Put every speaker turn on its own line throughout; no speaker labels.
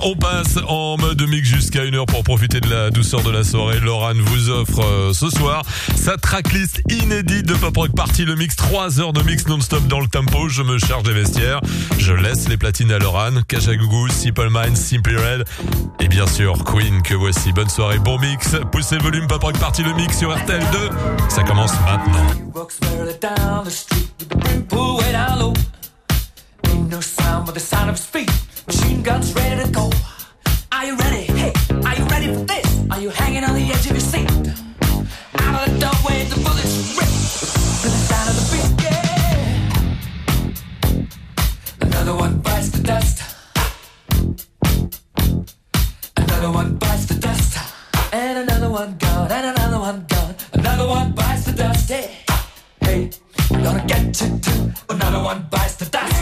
On passe en mode mix jusqu'à 1h pour profiter de la douceur de la soirée. Laurent vous offre ce soir sa tracklist inédite de Pop Rock Party, le mix, 3 heures de mix non-stop dans le tempo. Je me charge des vestiaires, je laisse les platines à Laurent, Kajagougou, Simple Minds, Simply Red et bien sûr Queen que voici. Bonne soirée, bon mix, poussez le volume, Pop Rock Party, le mix sur RTL 2, ça commence maintenant.
Machine guns ready to go. Are you ready? Hey, are you ready for this? Are you hanging on the edge of your seat? Out of the doorway, the bullets rip to the sound of the beat. Yeah. Another one bites the dust. Another one bites the dust. And another one gone. And another one gone. Another one bites the dust. Yeah. Hey, I'm gonna get you too. Another one bites the dust.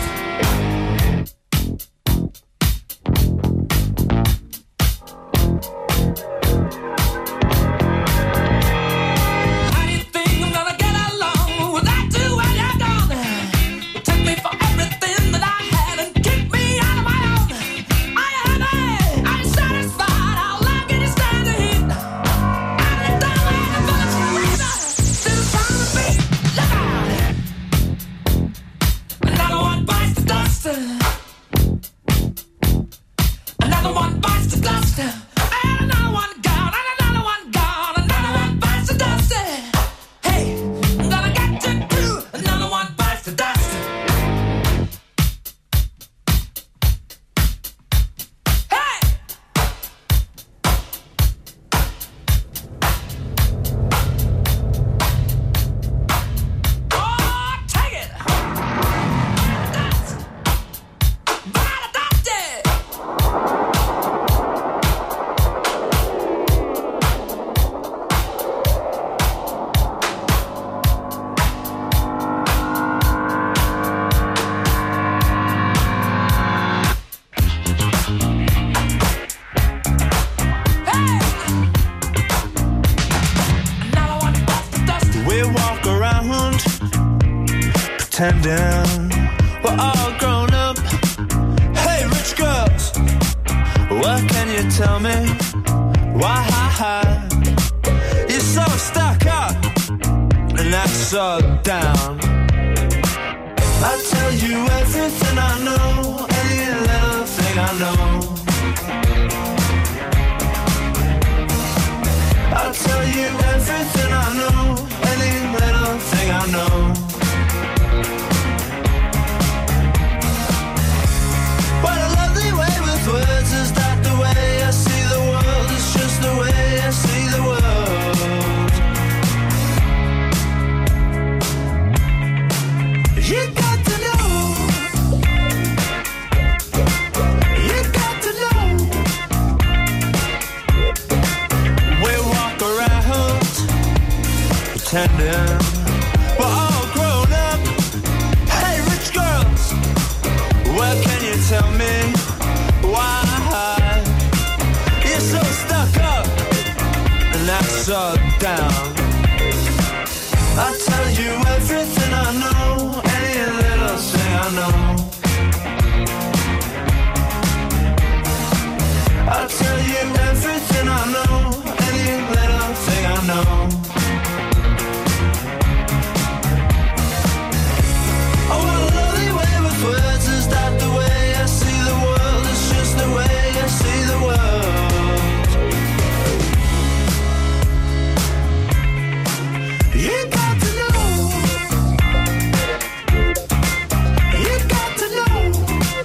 Pretending we're all grown up. Hey, rich girls, what can you tell me? Why you're so stuck up and that's so down? I'll tell you everything I know, any little thing I know. I'll tell you everything I know, any little thing I know. Words, is that the way I see the world? It's just the way I see the world. You got to know. You got to know. We walk around pretending we're all grown up. Hey, rich girls, what can you tell me? Why you're so stuck up and that's so down? I'll tell you everything I know, any little thing I know. I'll tell you everything I know, any little thing I know. Oh, what a lovely way with words, is that the way I see the world? The way I see the world. You got to know. You got to know.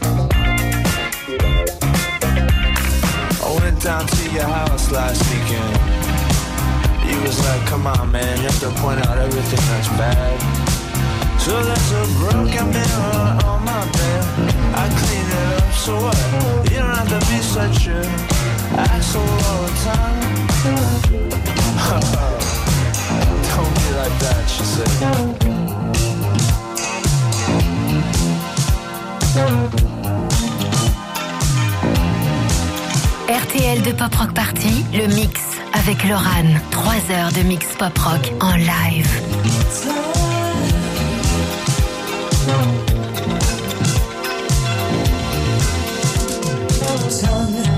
I went down to your house last weekend. You was like, come on man, you have to point out everything that's bad. So there's a broken mirror on my bed. I clean it up, so what? You don't have to be such a asshole all the time. Don't be like that, she said.
RTL de Pop Rock Party, le mix avec Laurent. 3 heures de mix Pop Rock en live.
Tell me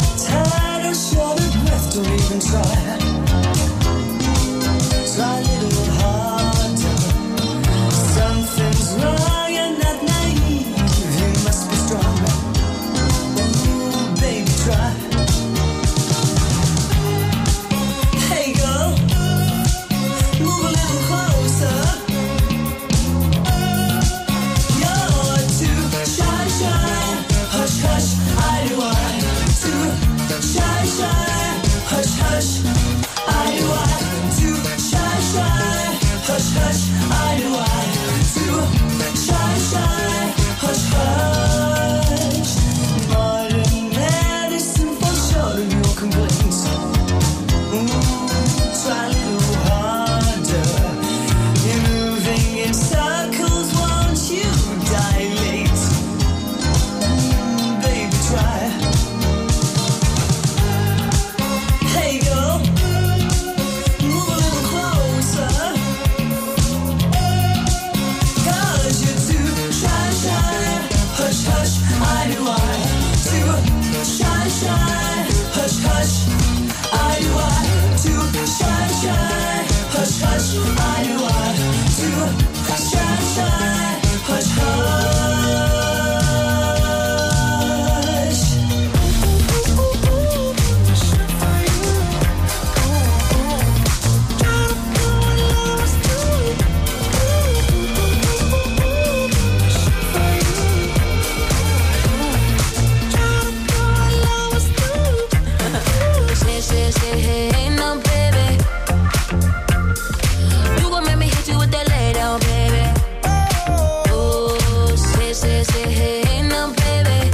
say, say, hey, no, baby. You gon' make me hit you with that lay down, baby. Oh, say, say, say, hey, no, baby.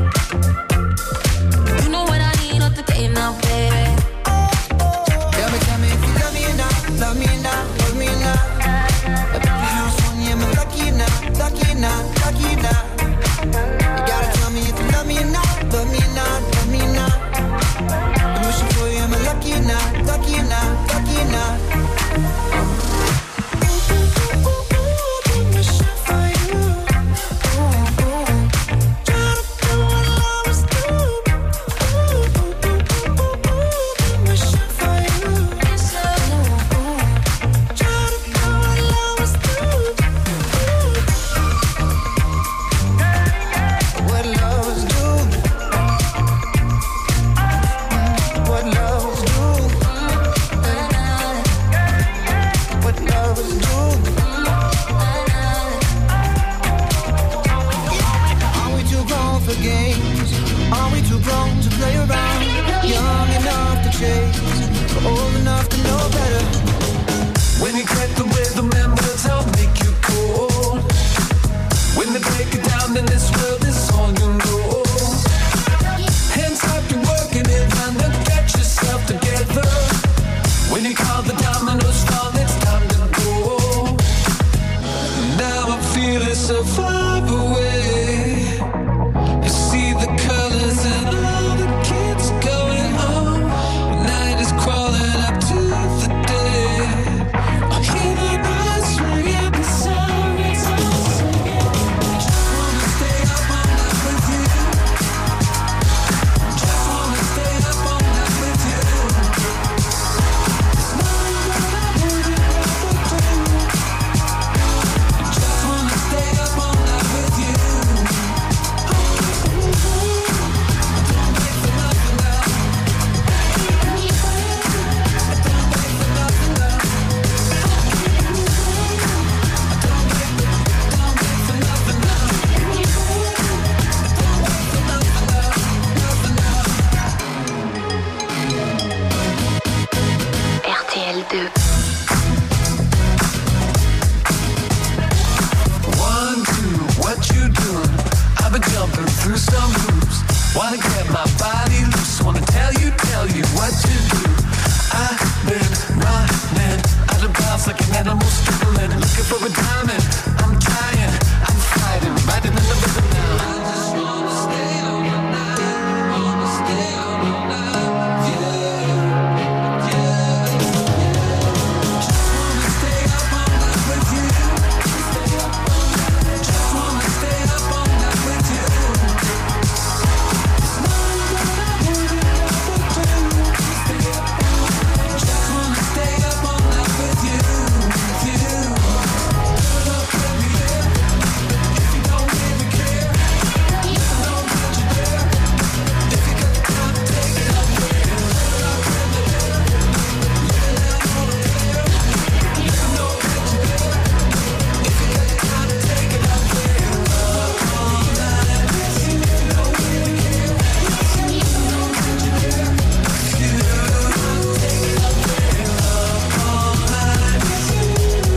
You know what I need, not the day now, baby.
Tell me if you love me or not, love me or not, love me or not. I'm lucky or not, lucky or not, lucky or not. You gotta tell me if you love me or not, love me or not, love me or not. I'm wishing for you, am I lucky or not, lucky or not, lucky or not. I'm wishing for you. Try to do what I was doing. I'm wishing for you. Try to do what I was doing. What loves do? What loves do? What loves do? Are we too grown for games? Are we too grown to play around? Young enough to chase, but old enough to know better.
When you get the rhythm and words I'll make you cold. When they break it down then this world is all you know. Hands up, you're working it and then get yourself together. When you call the dominoes fall, it's time to go. Now I feel it so far away. You see the colors and all the kids going home. Night is crawling up to the day. I hear the birds swinging the sirens all singing. Just wanna stay up all night with you. Just wanna stay up all night with you. It's nothing that I wouldn't rather do. Just wanna stay up all night with you. I don't wait for nothing now. I don't wait for nothing now.
RTL 2.
1, 2, what you doing? I've been jumping through some hoops. Wanna get my body loose. Wanna tell you what to do. I've been running out of bounds like an animal struggling. Looking for a diamond. I'm trying, I'm fighting, riding in the rhythm now. I just wanna stay up all night. Wanna stay up all night. Yeah, yeah, yeah. Just wanna stay up all night with you. Just wanna stay up all night with you. It's nothing that I wouldn't rather do. Just wanna stay up all night with you, with you. Turn up, baby, yeah. If you don't really care, let me know that you're there. If you got the time, take it up there. Turn up, baby, yeah. Let me know that you're there. Let me know that you're there. If you got the time, take it up there. Up all night with you. If you don't really care, let me know that you're there. If you take it up there. Up all night with you.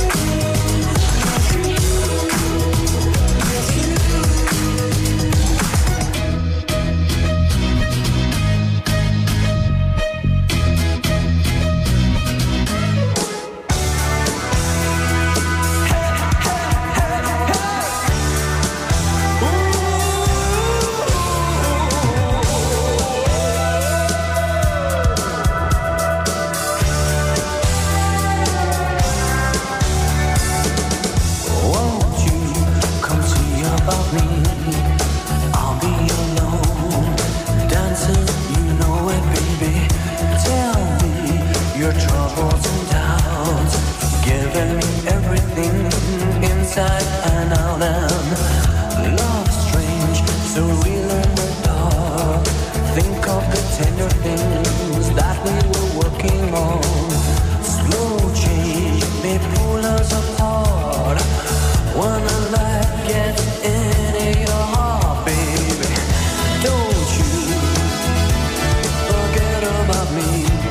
Won't you come see about me? I'll be alone, dancing, you know it, baby. Tell me your troubles and doubts, giving me everything inside and out. And love strange, so real in the dark. Think of the tender things that we were working on. Slow change may pull us apart. When the light gets into your heart, baby, don't you forget about me.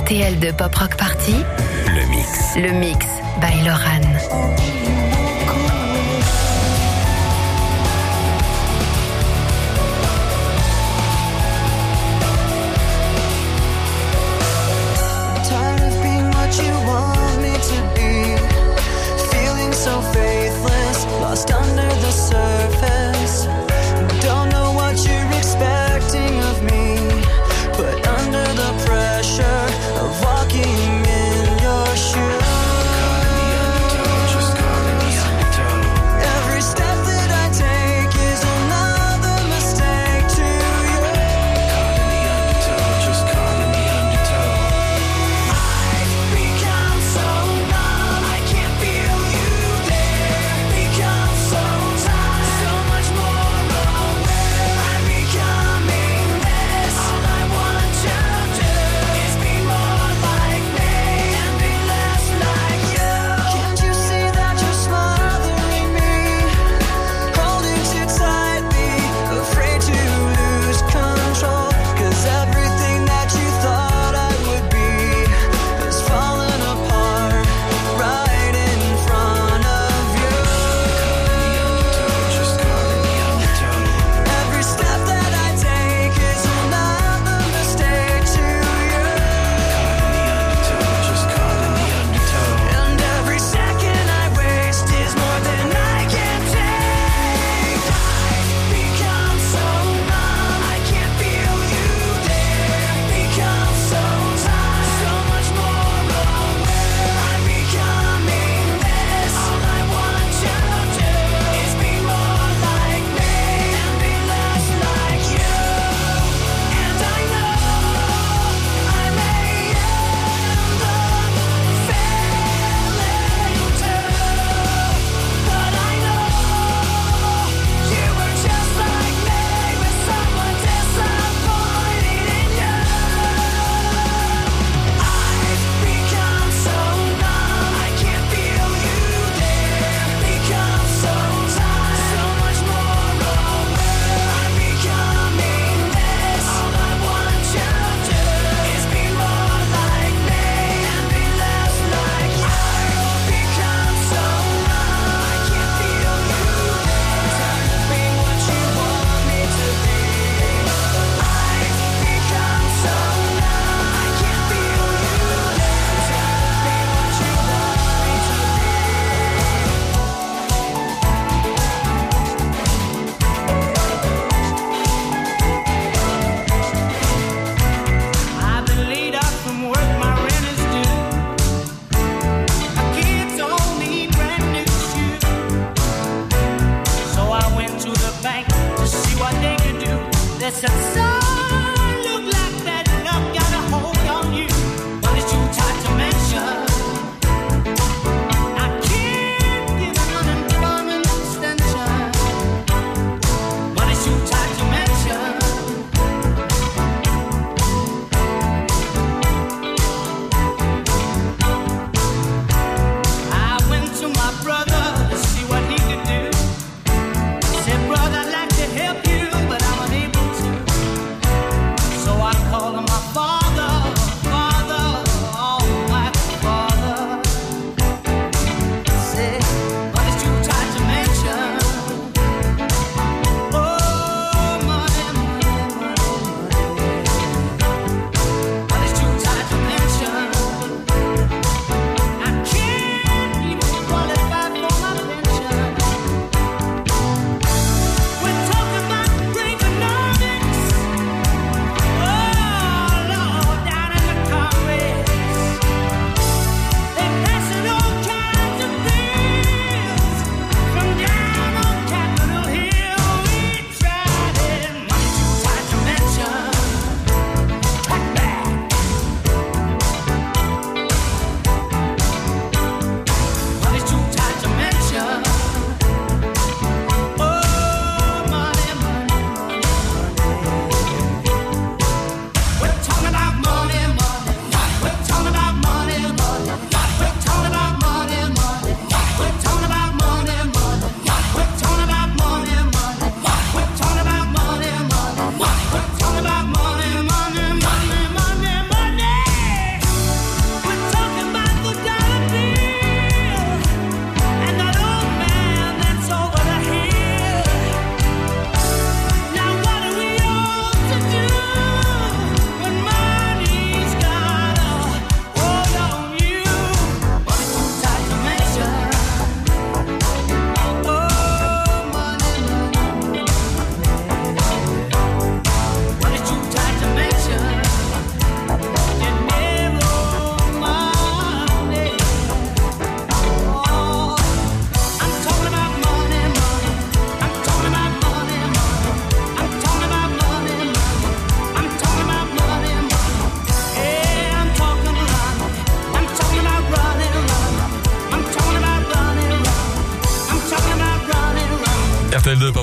RTL de Pop Rock Party,
Le mix.
le mix by Loran.
Tired of being what you want me to be, feeling so faithless, lost under the surface. Don't know what you're expecting of me, but under the pressure of walking in your shoes. Every step that I take is another mistake to you. I've become so numb, I can't feel you there. Become so tired, so much more aware. I'm becoming this. All I want to do is be more like me and be less like you. Can't you see that you're smothering me? Holding too tightly, afraid to lose control. 'Cause everything that you thought I would be has fallen apart right in front of you. Every step that I take is another mistake to you. And every second I waste is more than I can take. I've become so numb, I can't feel you there. Become so tired, so much more aware. I'm becoming this. All I want to do is be more like me and be less like you. And I know I may end up failing too, but I know you were just like me, with someone disappointed in you. I've become so numb, I can't feel you there. Become so tired, so much more aware. I'm becoming this. All I want to do is be more like me and be less like you. I've become so numb, I can't feel you there. Tired of being what you want me to be. I've become so numb, I can't feel you there. Tired of being what you want me to be. I've been laid out from work, my rent is due. My kids all need brand new shoes. So I went to the bank to see what they could do. They said, son, look like that love got a hold on you, but it's too tight to mention. I can't get an unemployment extension, but it's too tight to mention. I went to my brother to see what he could do. He said, brother, I'd like to help you, but I'm unable to.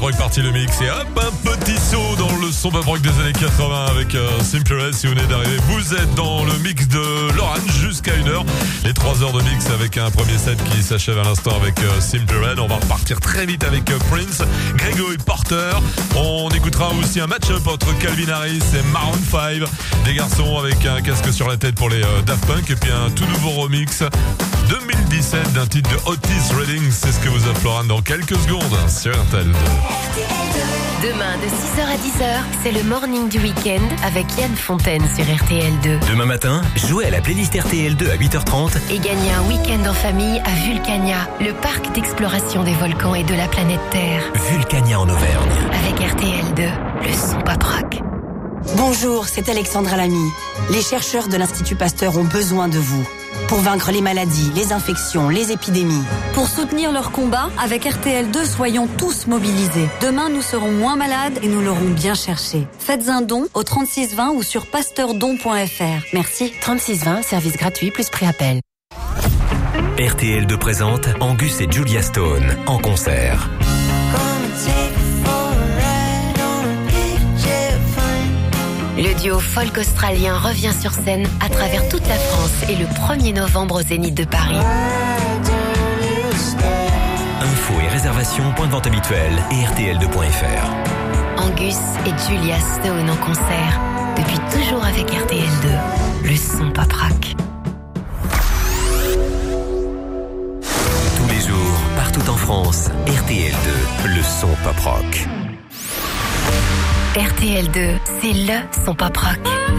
Pop Rock Party le mix et hop, un petit saut dans le son Pop Rock des années 80 avec Simple Red. Si vous venez d'arriver, vous êt dans le mix de Laurent jusqu'à 1h. Les 3 heures de mix avec un premier set qui s'achève à l'instant avec Simple Red. On va repartir très vite avec Prince, Gregory Porter. On écoutera aussi un match-up entre Calvin Harris et Maroon 5. Des garçons avec un casque sur la tête pour les Daft Punk. Et puis un tout nouveau remix 2017 d'un titre de Otis Redding. C'est ce que vous offre Laurent dans quelques secondes sur RTL2.
Demain de 6h à 10h, c'est le morning du week-end avec Yann Fontaine sur RTL2.
Demain matin, jouez à la playlist RTL2 à 8h30
Et gagnez un week-end en famille à Vulcania, le parc d'exploration des volcans et de la planète Terre.
Vulcania en Auvergne.
Avec RTL2, le son pop rock.
Bonjour, c'est Alexandra Lamy. Les chercheurs de l'Institut Pasteur ont besoin de vous pour vaincre les maladies, les infections, les épidémies.
Pour soutenir leur combat, avec RTL2, soyons tous mobilisés. Demain, nous serons moins malades et nous l'aurons bien cherché. Faites un don au 3620 ou sur pasteurdon.fr. Merci.
3620, service gratuit plus prix appel.
RTL2 présente Angus et Julia Stone en concert.
Le duo folk australien revient sur scène à travers toute la France et le 1er novembre au Zénith de Paris.
Infos et réservations, point de vente habituel et rtl2.fr.
Angus et Julia Stone en concert, depuis toujours avec RTL2, le son pop rock.
Tous les jours, partout en France, RTL2, le son pop rock.
RTL2, c'est le son pop rock.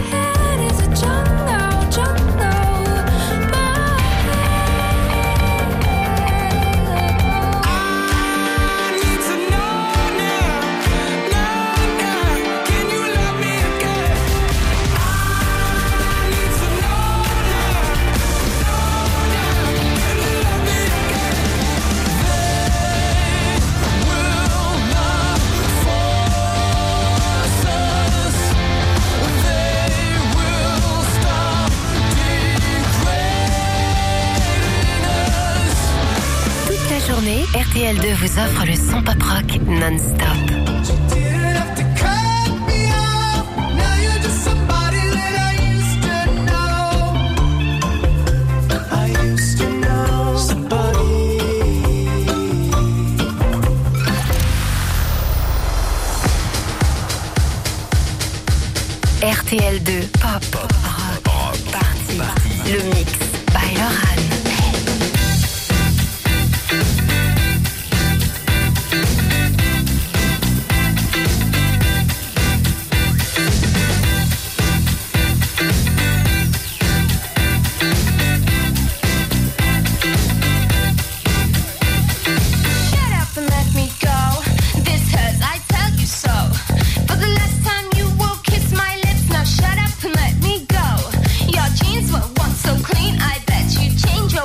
RTL2 vous offre le son pop rock non-stop. RTL2 Pop Rock Party. Le mix by Laurent.
Shut up and let me go. Your jeans were once so clean, I bet you change your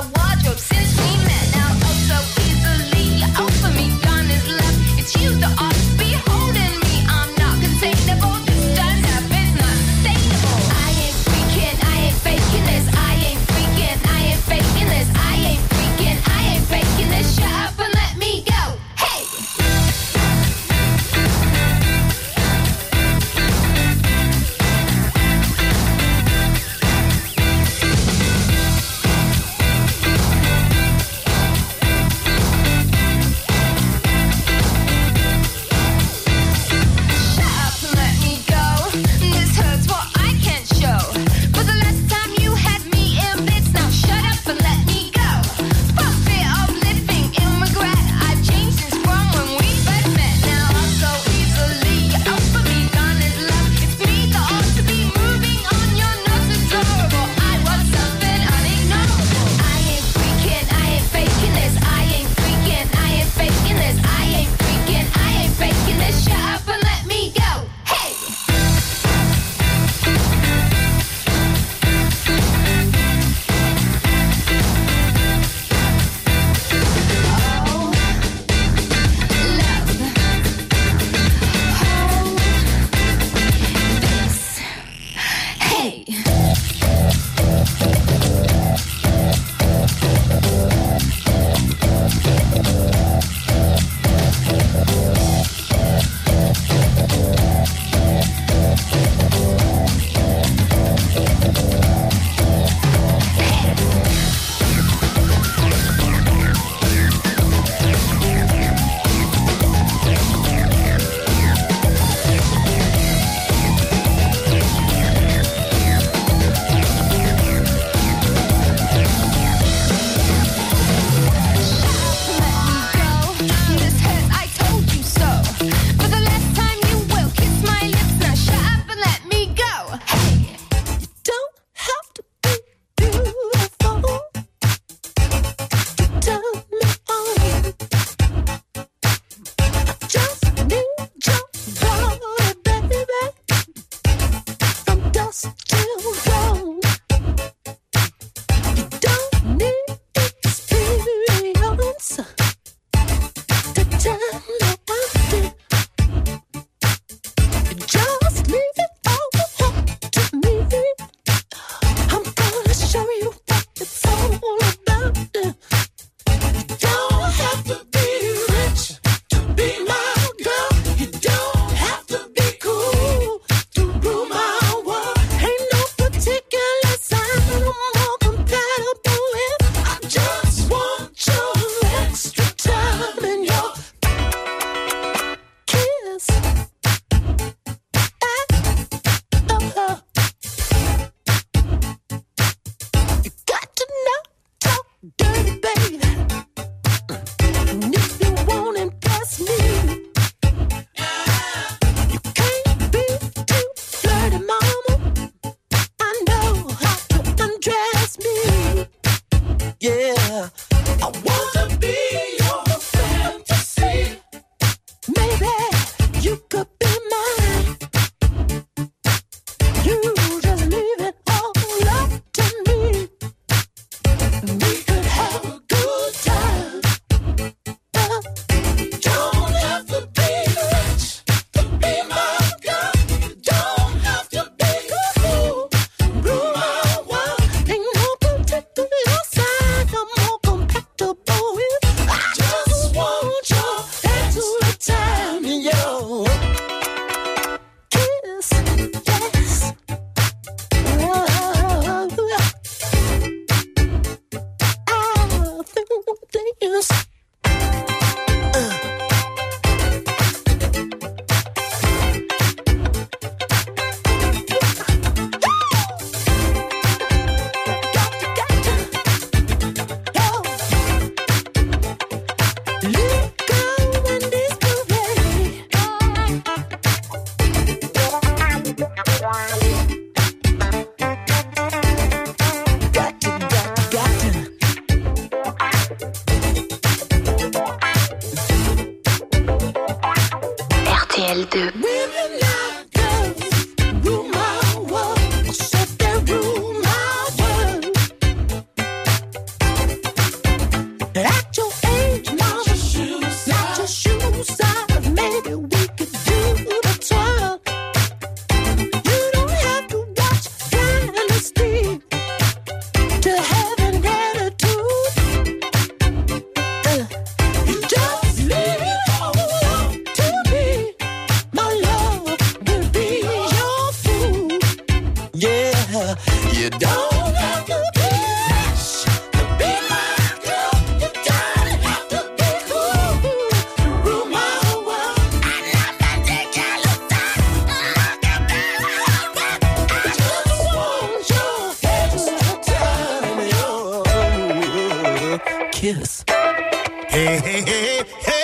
kiss.
Hey, hey, hey, hey.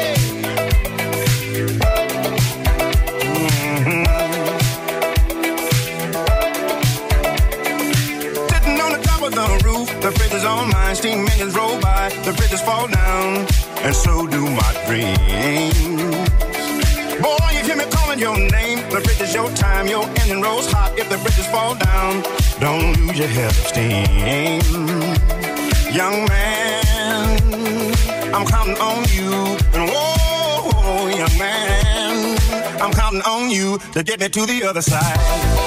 Sitting on the top of the roof, the fridge is on mine. Steam engines roll by, the bridges fall down, and so do my dreams. Boy, you hear me calling your name. The bridge is your time, your engine rolls hot. If the bridges fall down, don't lose your head of steam. Young man, I'm counting on you. And whoa, young man, I'm counting on you to get me to the other side.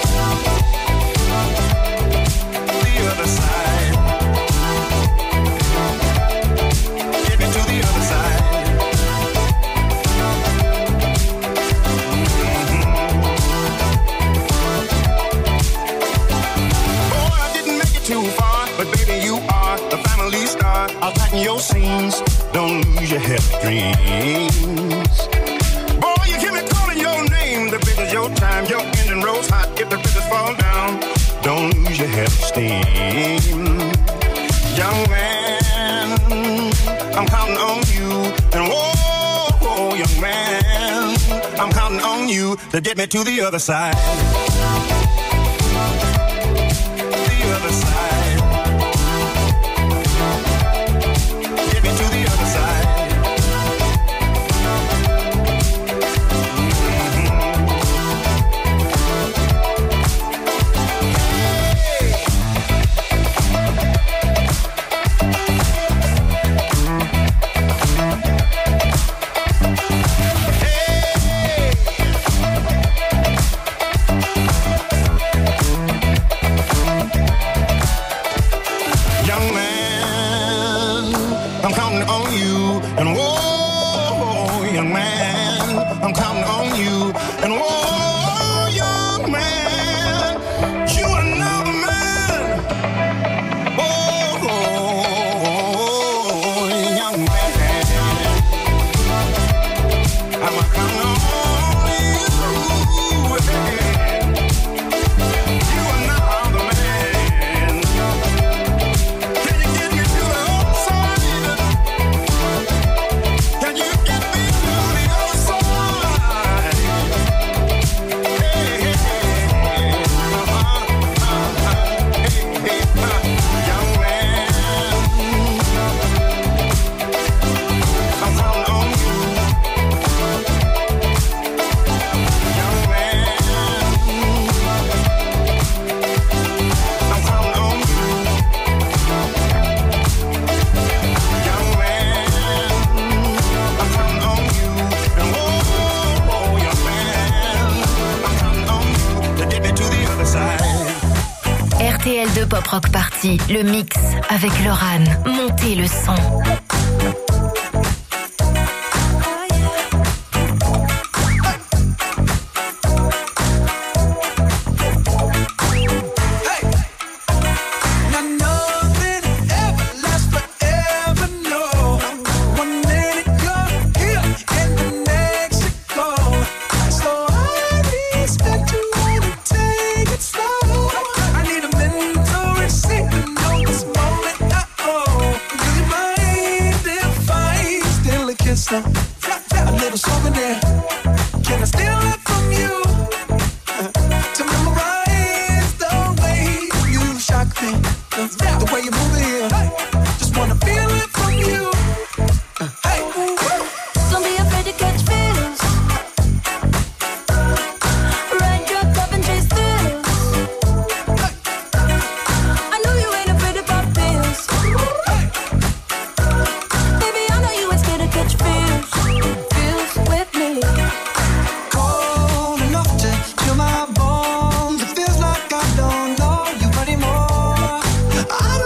The other side. Get me to the other side. Boy, I didn't make it too far, but baby, you are the family star. I'll tighten your seams. Don't lose your head of dreams. Boy, you hear me calling your name. The bridge is your time. Your engine rolls hot. If the bridges fall down, don't lose your head of steam. Young man, I'm counting on you. And whoa, young man, I'm counting on you to get me to the other side. The other side.
RTL2 Pop Rock Party, le mix avec Lorane. Montez le son.
I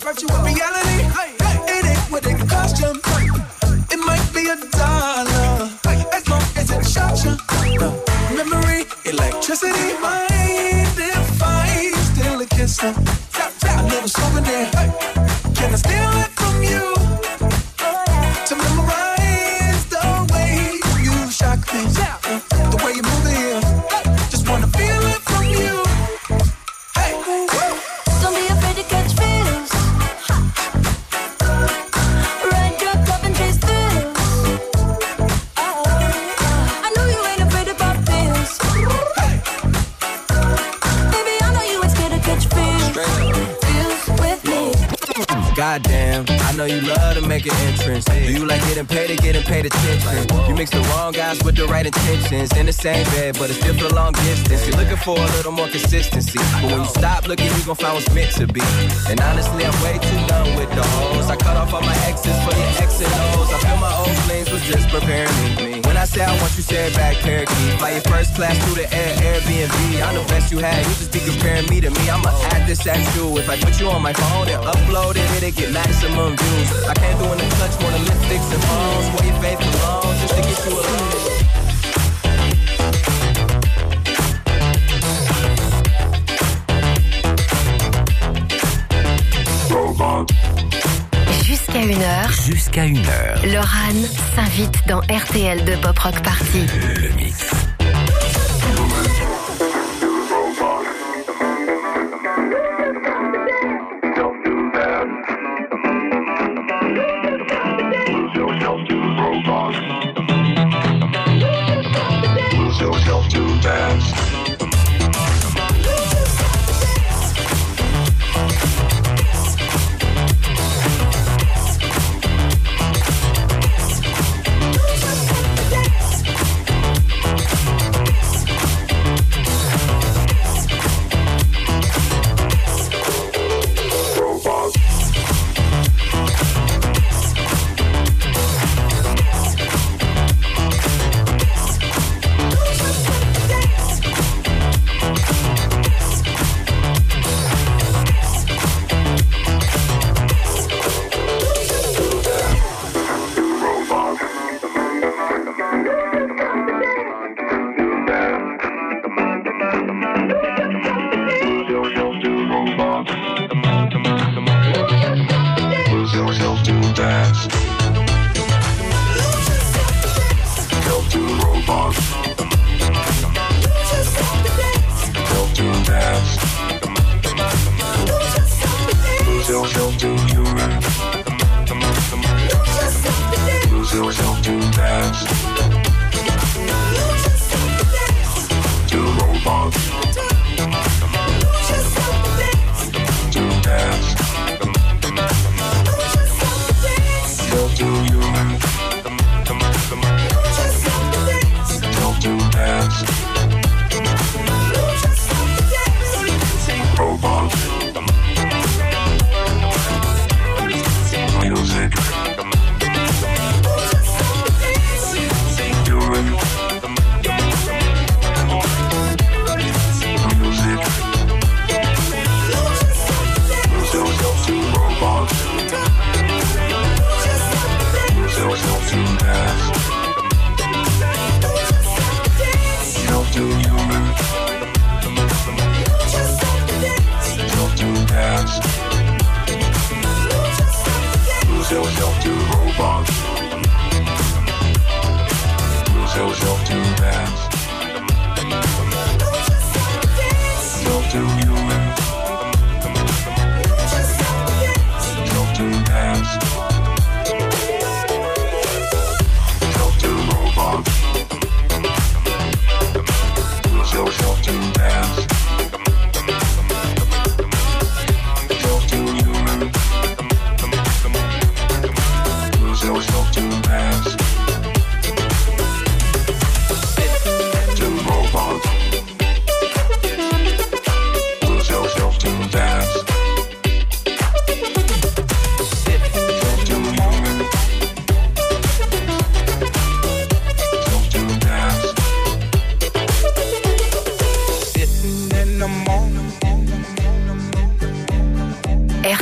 virtual reality. It ain't what it cost you. It might be $1, as long as it shocks you. Memory, electricity, mind if I steal a kiss? A little souvenir. Can I steal it from you? To memorize the way you shock me, the way you move it here. Just wanna feel it from you. Hey,
Don't be afraid to catch feels. Ride your cup and chase thrills. I know you ain't afraid of pop pills. Baby, I know you ain't scared to catch feels. Feels with me.
Goddamn, I know you love to make an entrance. Do you like getting paid attention? You mix the wrong guys with the right intentions. In the same bed, but it's different long distance. You're looking for a little more consistency. But when you stop looking, you gon' find what's meant to be. And honestly, I'm way too done with the hoes. I cut off all my exes for your X and O's. I feel my old flames was just preparing me. When I say I want you, say it back, parakeet. Fly your first class through the air, Airbnb. I'm the best you had, you just be comparing me to me. I'ma add this at you. If I put you on my phone and upload it, it'll get maximum views. I can't do in the clutch more than lipsticks and phones. Where your faith belongs, just to get you alone.
Jusqu'à 1h.
Loran s'invite dans RTL de Pop Rock Party.
Le mix.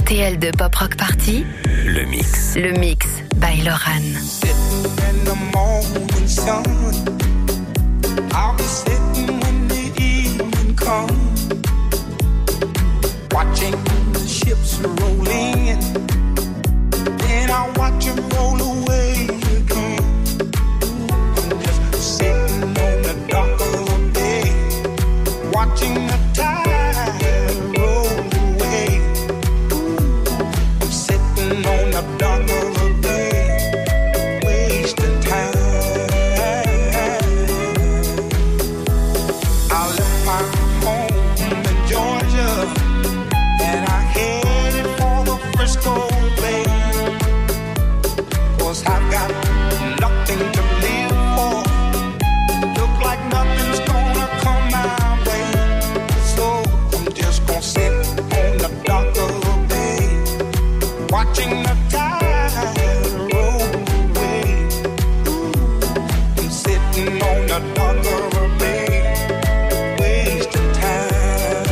RTL2 Pop Rock Party,
Le mix.
le mix by Loran.
In the morning sun, I'll be sitting when the evening comes, watching the ships roll in, then I'll watch them roll away again. I'm just sitting on the dock of the bay, watching the tide roll away. I'm sitting on the dock of the bay, wasting time. I left my home in Georgia and I headed for the Frisco Bay, 'cause I've got nothing to live for. Look like nothing's gonna come my way, so I'm just gonna sit on the dock of the bay, watching the tide roll away. I'm sitting on the dock of the bay, wasting time.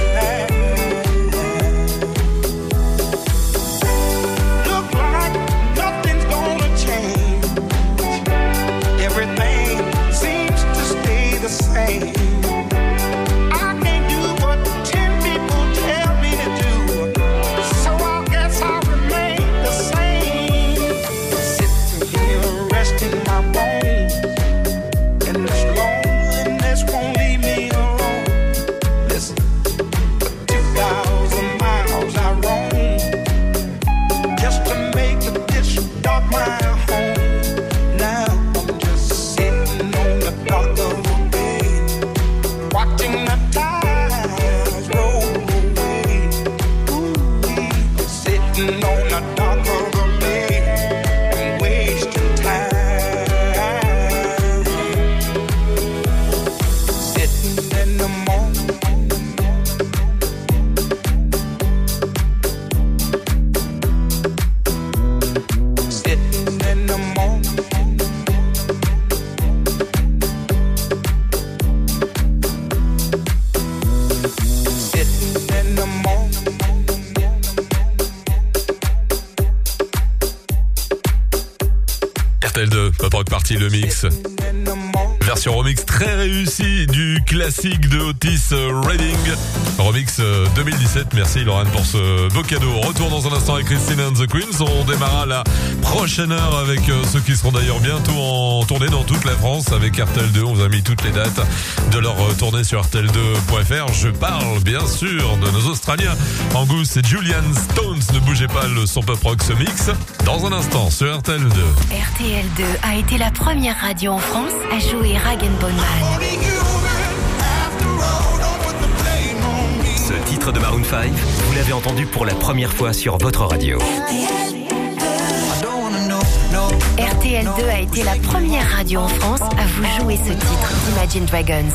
Look like nothing's gonna change. Everything seems to stay the same. I can't do what 10 people tell me to do, so I guess I'll remain the same. Sitting here resting my bones, and this loneliness won't leave me alone. Listen, for 2,000 miles I roam, just to make this dock my home. Now I'm just sitting on the dock of the bay, watching the tides roll away. Ooh, I'm sitting on the dock of the bay, I'm wasting time. Sitting in the morning, sitting in the morning. Sitting in the morning.
RTL2 Pop Rock Party, le mix. Version remix très réussie du classique de Otis Redding. Remix 2017. Merci Laurent pour ce beau cadeau. Retour dans un instant avec Christine and the Queens. On démarra la prochaine heure avec ceux qui seront d'ailleurs bientôt en tournée dans toute la France avec RTL2. On vous a mis toutes les dates de leur tournée sur RTL2.fr. Je parle bien sûr de nos Australiens. Angus et Julian Stones. Ne bougez pas, le son pop rock ce mix. Dans un instant sur RTL2.
RTL2 a été la première radio en France à jouer Rag & Bone Man.
Ce titre de Maroon 5, vous l'avez entendu pour la première fois sur votre radio.
RTL2 a été la première radio en France à vous jouer ce titre d'Imagine Dragons.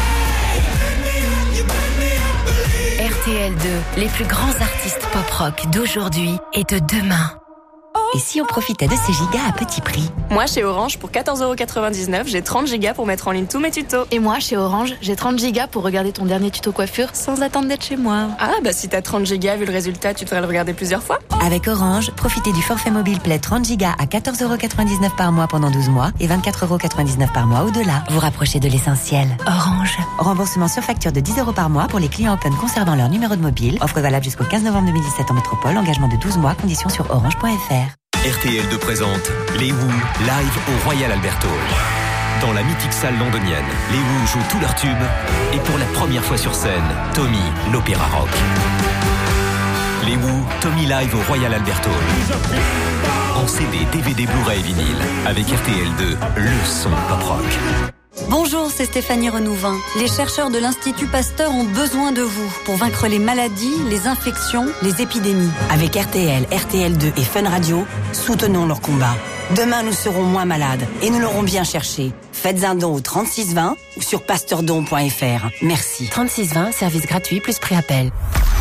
RTL2, les plus grands artistes pop-rock d'aujourd'hui et de demain.
Et si on profitait de ces gigas à petit prix?
Moi, chez Orange, pour 14,99 €, j'ai 30 gigas pour mettre en ligne tous mes tutos.
Et moi, chez Orange, j'ai 30 gigas pour regarder ton dernier tuto coiffure sans attendre d'être chez moi.
Ah, bah si t'as 30 gigas, vu le résultat, tu devrais le regarder plusieurs fois.
Avec Orange, profitez du forfait mobile Play 30 gigas à 14,99 € par mois pendant 12 mois et 24,99 € par mois au-delà. Vous rapprochez de l'essentiel. Orange. Remboursement sur facture de 10 € par mois pour les clients Open conservant leur numéro de mobile. Offre valable jusqu'au 15 novembre 2017 en métropole. Engagement de 12 mois. Conditions sur orange.fr.
RTL2 présente les Who live au Royal Albert Hall. Dans la mythique salle londonienne, les Who jouent tous leurs tubes et pour la première fois sur scène, Tommy, l'opéra rock. Les Who, Tommy live au Royal Albert Hall. En CD, DVD, Blu-ray et vinyle, avec RTL2, le son pop rock.
Bonjour, c'est Stéphanie Renouvin. Les chercheurs de l'Institut Pasteur ont besoin de vous pour vaincre les maladies, les infections, les épidémies.
Avec RTL, RTL2 et Fun Radio, soutenons leur combat. Demain, nous serons moins malades et nous l'aurons bien cherché. Faites un don au 3620 ou sur pasteurdon.fr. Merci.
3620, service gratuit plus préappel.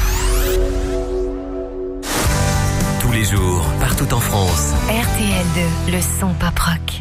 Tous les jours, partout en France.
RTL2, le son pop rock.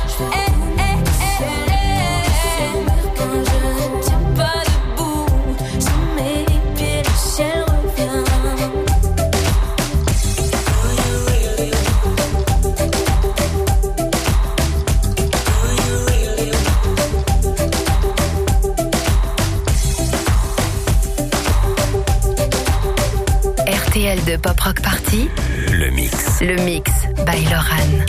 RTL de Pop Rock Party,
Le mix.
le mix by Loran.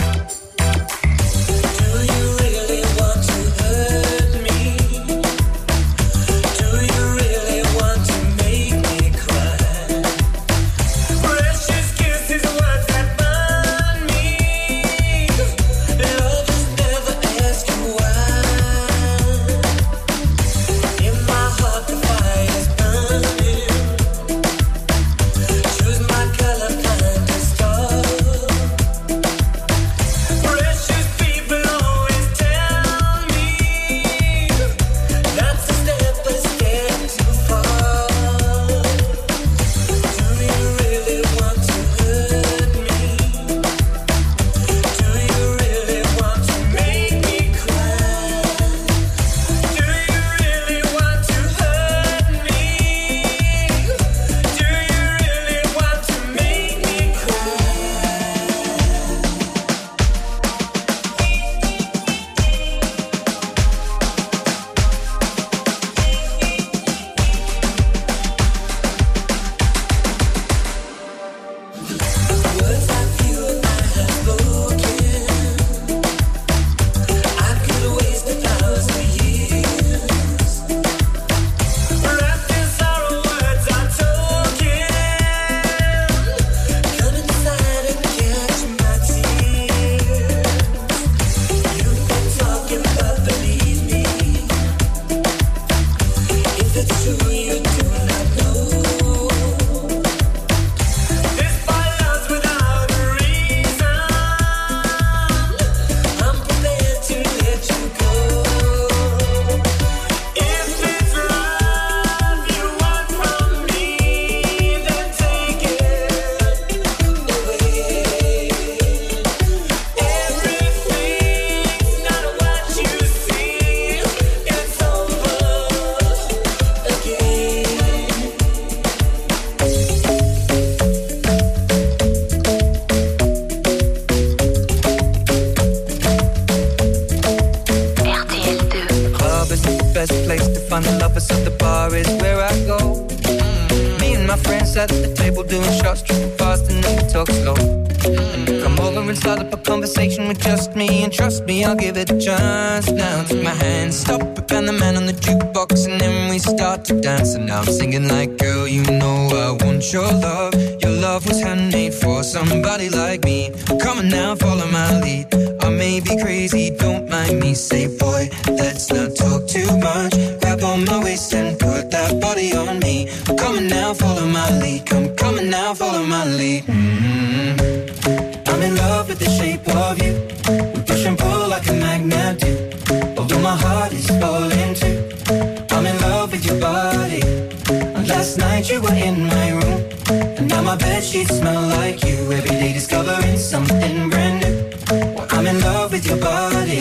best place to find the lovers, so the bar is where I go. Me and my friends at the table doing shots, tripping fast and then we talk slow. And come over and start up a conversation with just me, and trust me, I'll give it a chance. Now take my hand, stop it, and the man on the jukebox, and then we start to dance. And now I'm singing like, girl, you know I want your love. Your love was handmade for somebody like me. Come on now, follow my lead. I may be crazy, don't mind me. Say, boy, let's not talk too much. Grab on my waist and put that body on me. Come on now, follow my lead. Come on now, follow my lead. I'm in love with the shape of you. We push and pull like a magnet do. Although my heart is falling too. I'm in love with your body. And last night you were in my room, and now my bedsheets smell like you. Every day discovering something brand new. I'm in love with your body.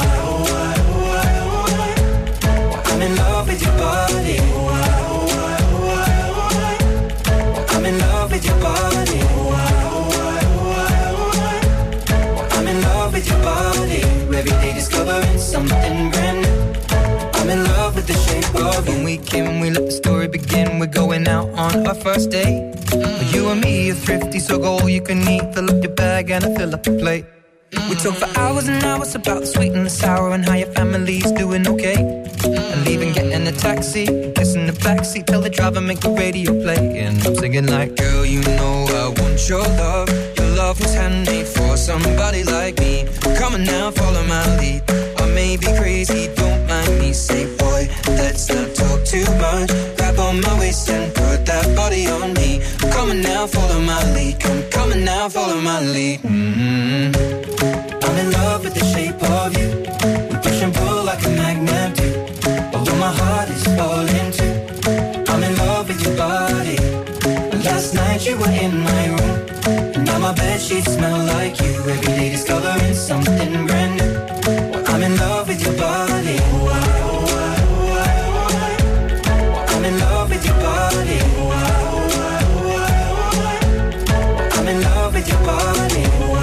I'm in love with your body. I'm in love with your body. I'm in love with your body. Every day discovering something brand new. I'm in love with the shape of you. When we came, we let the story begin. We're going out on our first date. You and me are thrifty, so go all you can eat. Fill up your bag and I fill up the plate. We talk for hours and hours about the sweet and the sour and how your family's doing okay. And leaving, getting a taxi, kissing the backseat, tell the driver make the radio play. And I'm singing like, girl, you know I want your love. Your love was handmade for somebody like me. Come on now, follow my lead. I may be crazy, don't mind me. Say, boy, let's not talk too much. Grab on my waist and put that body on me. Come on now, follow my lead. Come on now, follow my lead. I'm in love with the shape of you. We push and pull like a magnet do. Although my heart is falling too. I'm in love with your body. Last night you were in my room, and now my bedsheets smell like you. Every day discovering something brand new. I'm in love with your body. I'm in love with your body. I'm in love with your body.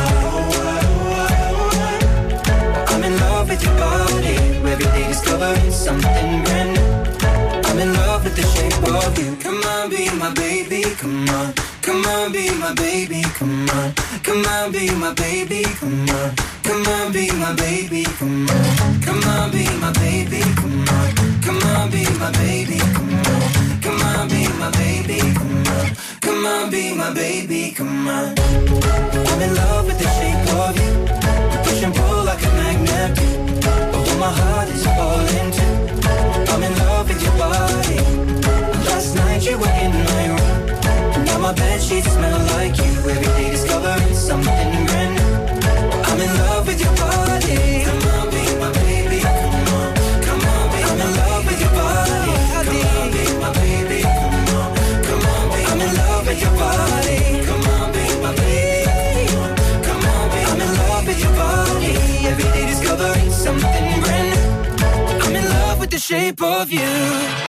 I'm in love with your body. Every day discovering something brand new. I'm in love with the shape of you. Come on, be my baby, come on. Come on, be my baby, come on. Come on, be my baby, come on. Come on, be my baby, come on. Come on, be my baby, come on. Come on, be my baby, come on. Come on, be my baby, come on. Come on, be my baby, come on. I'm in love with the shape of you. We push and pull like a magnet do. Although my heart is falling too. I'm in love with your body. Last night you were in my room, now my bedsheets smell like you. Every day discovering something brand new. I'm in love with your body. Come on, be my baby. Come on, come on, be. I'm in love with your body. Come on, be my baby. Come on, come on, be. I'm in love with your body. Come on, be my baby. Come on, be. I'm in love with your body. Every day discovering something brand new. I'm in love with the shape of you.